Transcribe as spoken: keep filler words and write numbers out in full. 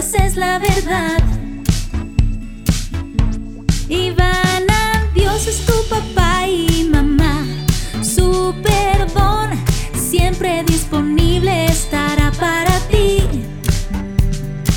esa es la verdad. Ivana, Dios es tu papá y mamá. Su perdón siempre